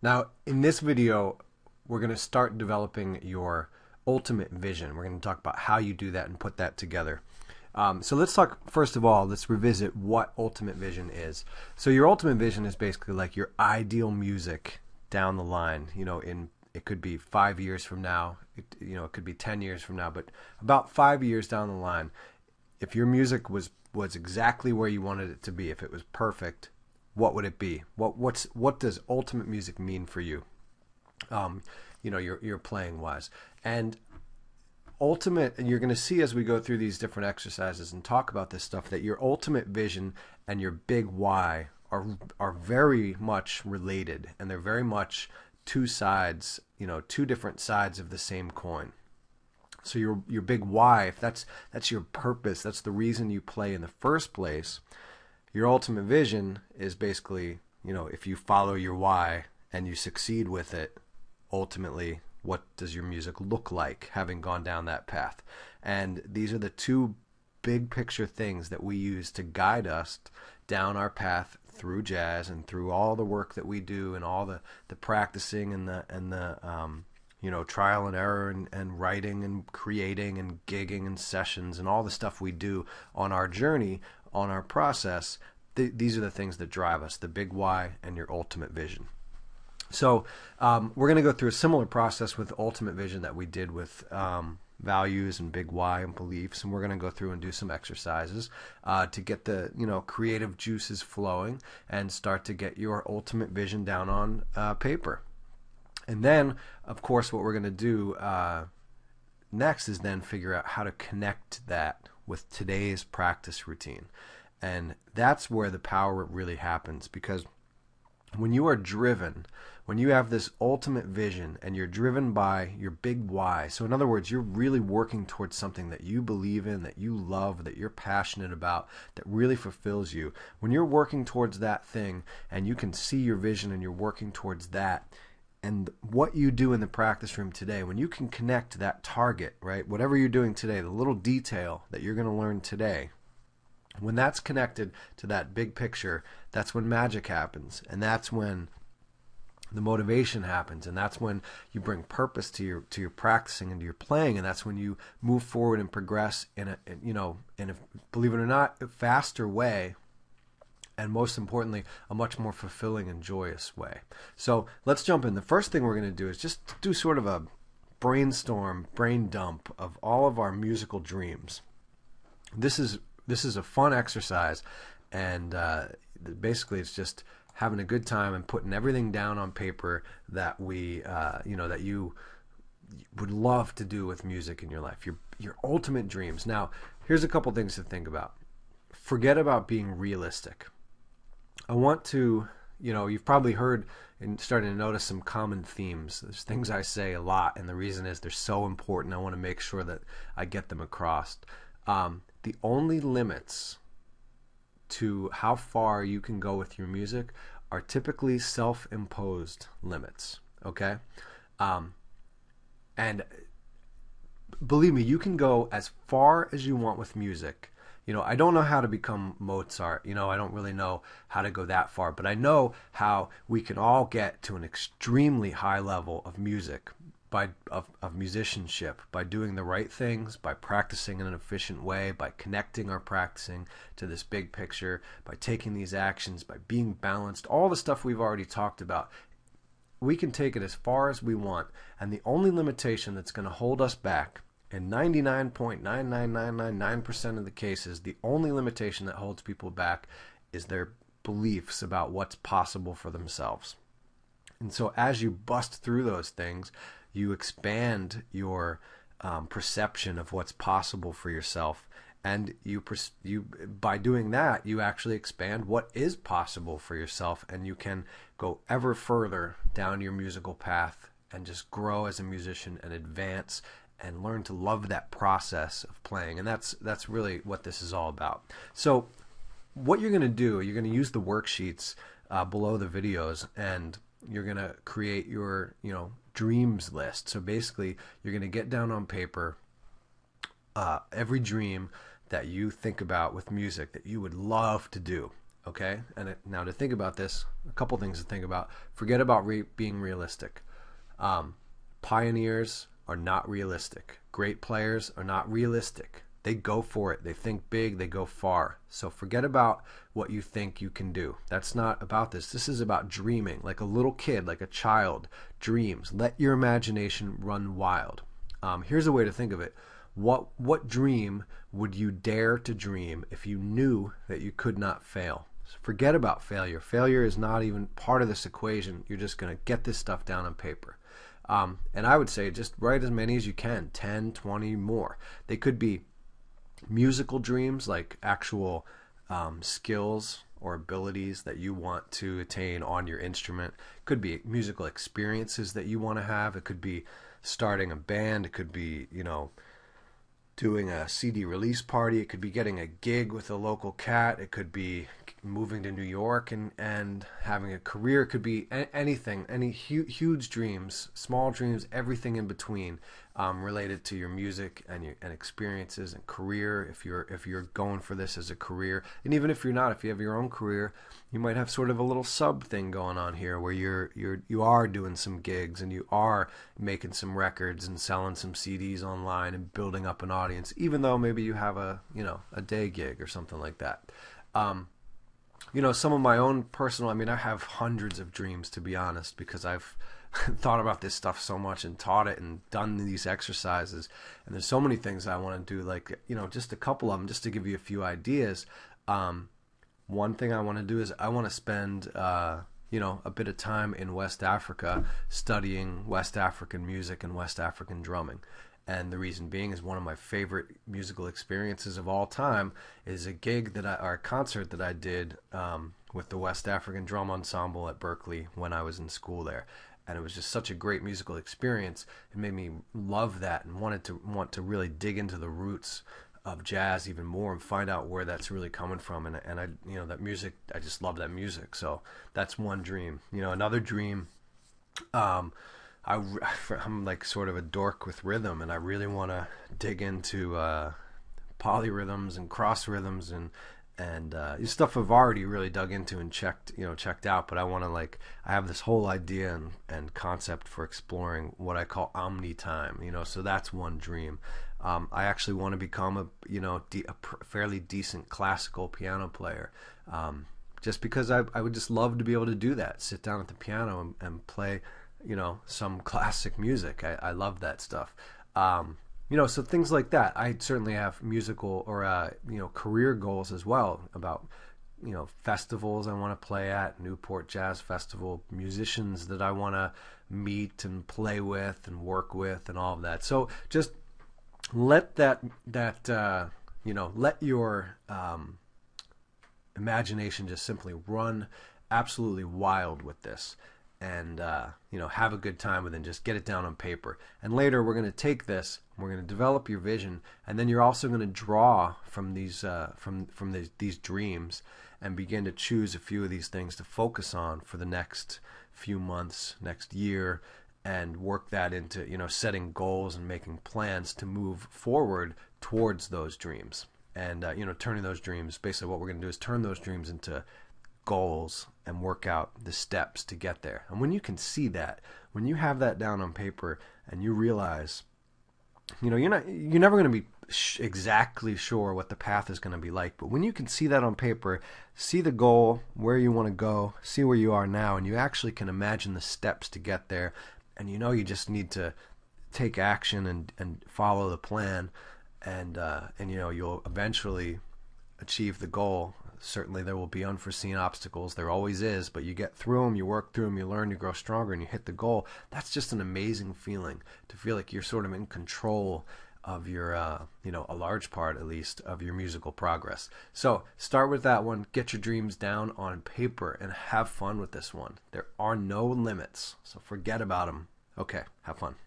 Now, in this video, we're going to start developing your ultimate vision. We're going to talk about how you do that and put that together. So let's talk, first of all, let's revisit what ultimate vision is. So your ultimate vision is basically like your ideal music down the line. It could be 5 years from now, it could be 10 years from now, but about 5 years down the line, if your music was exactly where you wanted it to be, if it was perfect, what would it be? What does ultimate music mean for you? Your playing wise. And ultimate, and you're going to see as we go through these different exercises and talk about this stuff, that your ultimate vision and your big why are very much related, and they're very much two sides, two different sides of the same coin. So your big why, if that's your purpose, that's the reason you play in the first place. Your ultimate vision is basically, if you follow your why and you succeed with it, ultimately, what does your music look like having gone down that path? And these are the two big picture things that we use to guide us down our path through jazz and through all the work that we do and all the practicing and the trial and error and writing and creating and gigging and sessions and all the stuff we do on our journey, on our process. These are the things that drive us, the big why and your ultimate vision. So we're going to go through a similar process with ultimate vision that we did with values and big why and beliefs, and we're going to go through and do some exercises to get the creative juices flowing and start to get your ultimate vision down on paper. And then, of course, what we're going to do next is then figure out how to connect that with today's practice routine. And that's where the power really happens, because when you are driven, when you have this ultimate vision and you're driven by your big why, so in other words, you're really working towards something that you believe in, that you love, that you're passionate about, that really fulfills you. When you're working towards that thing and you can see your vision and you're working towards that, and what you do in the practice room today, when you can connect to that target, right, whatever you're doing today, the little detail that you're going to learn today, when that's connected to that big picture, that's when magic happens, and that's when the motivation happens, and that's when you bring purpose to your practicing and to your playing, and that's when you move forward and progress in a believe it or not, a faster way, and most importantly, a much more fulfilling and joyous way. So let's jump in. The first thing we're going to do is just do sort of a brain dump of all of our musical dreams. This is a fun exercise, and basically it's just having a good time and putting everything down on paper that that you would love to do with music in your life, your ultimate dreams. Now, here's a couple things to think about. Forget about being realistic. I want to, you've probably heard and starting to notice some common themes. There's things I say a lot, and the reason is they're so important. I want to make sure that I get them across. The only limits to how far you can go with your music are typically self-imposed limits, okay? And believe me, you can go as far as you want with music. I don't know how to become Mozart. I don't really know how to go that far, but I know how we can all get to an extremely high level of music, of musicianship, by doing the right things, by practicing in an efficient way, by connecting our practicing to this big picture, by taking these actions, by being balanced, all the stuff we've already talked about. We can take it as far as we want, and the only limitation that's going to hold us back, in 99.99999% of the cases, the only limitation that holds people back is their beliefs about what's possible for themselves. And so as you bust through those things, you expand your perception of what's possible for yourself, and you by doing that, you actually expand what is possible for yourself, and you can go ever further down your musical path and just grow as a musician and advance and learn to love that process of playing. And that's really what this is all about. So what you're going to do, you're going to use the worksheets below the videos, and you're going to create your dreams list. So basically, you're going to get down on paper every dream that you think about with music that you would love to do. Okay, and now to think about this, a couple things to think about. Forget about being realistic. Um, Pioneers are not realistic. Great players are not realistic. They go for it. They think big. They go far. So forget about what you think you can do. That's not about this. This is about dreaming, like a little kid, like a child dreams. Let your imagination run wild. Here's a way to think of it. What dream would you dare to dream if you knew that you could not fail? Forget about failure. Failure is not even part of this equation. You're just going to get this stuff down on paper. And I would say just write as many as you can, 10, 20 more. They could be musical dreams, like actual skills or abilities that you want to attain on your instrument. It could be musical experiences that you want to have. It could be starting a band. It could be, doing a CD release party. It could be getting a gig with a local cat. It could be moving to New York and having a career. It could be anything, any huge dreams, small dreams, everything in between, related to your music and experiences and career. If you're going for this as a career, and even if you're not, if you have your own career, you might have sort of a little sub thing going on here where you are doing some gigs and you are making some records and selling some CDs online and building up an audience, even though maybe you have a day gig or something like that. Some of my own personal, I have hundreds of dreams, to be honest, because I've thought about this stuff so much and taught it and done these exercises. And there's so many things I want to do, like, just a couple of them, just to give you a few ideas. One thing I want to do is I want to spend, a bit of time in West Africa studying West African music and West African drumming. And the reason being is one of my favorite musical experiences of all time is a concert that I did with the West African Drum Ensemble at Berklee when I was in school there. And it was just such a great musical experience. It made me love that and want to really dig into the roots of jazz even more and find out where that's really coming from. And I, that music, I just love that music. So that's one dream. Another dream, I'm like sort of a dork with rhythm, and I really want to dig into polyrhythms and cross rhythms and stuff I've already really dug into and checked out. But I want to I have this whole idea and concept for exploring what I call omni time. So that's one dream. I actually want to become a fairly decent classical piano player. Just because I would just love to be able to do that, sit down at the piano and play some classic music. I love that stuff. So things like that. I certainly have musical or career goals as well about festivals I want to play at, Newport Jazz Festival, musicians that I want to meet and play with and work with and all of that. So just let let your imagination just simply run absolutely wild with this. And have a good time with it and just get it down on paper. And later we're going to take this, we're going to develop your vision, and then you're also going to draw from these these dreams and begin to choose a few of these things to focus on for the next few months, next year, and work that into setting goals and making plans to move forward towards those dreams. And turning those dreams, basically what we're going to do is turn those dreams into goals and work out the steps to get there. And when you can see that, when you have that down on paper and you realize, you're never going to be exactly sure what the path is going to be like, but when you can see that on paper, see the goal, where you want to go, see where you are now, and you actually can imagine the steps to get there, and you just need to take action and follow the plan, and you'll eventually achieve the goal. Certainly there will be unforeseen obstacles. There always is, but you get through them, you work through them, you learn, you grow stronger, and you hit the goal. That's just an amazing feeling, to feel like you're sort of in control of your, a large part at least, of your musical progress. So start with that one, get your dreams down on paper, and have fun with this one. There are no limits, so forget about them. Okay, have fun.